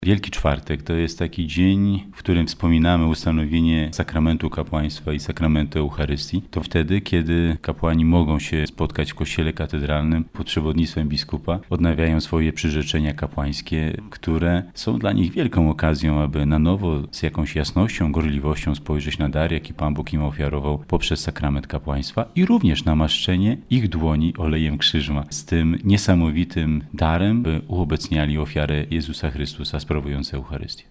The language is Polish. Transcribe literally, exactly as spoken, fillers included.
Wielki Czwartek to jest taki dzień, w którym wspominamy ustanowienie sakramentu kapłaństwa i sakramentu Eucharystii. To wtedy, kiedy kapłani mogą się spotkać w kościele katedralnym pod przewodnictwem biskupa, odnawiają swoje przyrzeczenia kapłańskie, które są dla nich wielką okazją, aby na nowo z jakąś jasnością, gorliwością spojrzeć na dar, jaki Pan Bóg im ofiarował poprzez sakrament kapłaństwa i również namaszczenie ich dłoni olejem krzyżma z tym niesamowitym darem, by uobecniali ofiarę Jezusa Chrystusa sprawujące Eucharystię.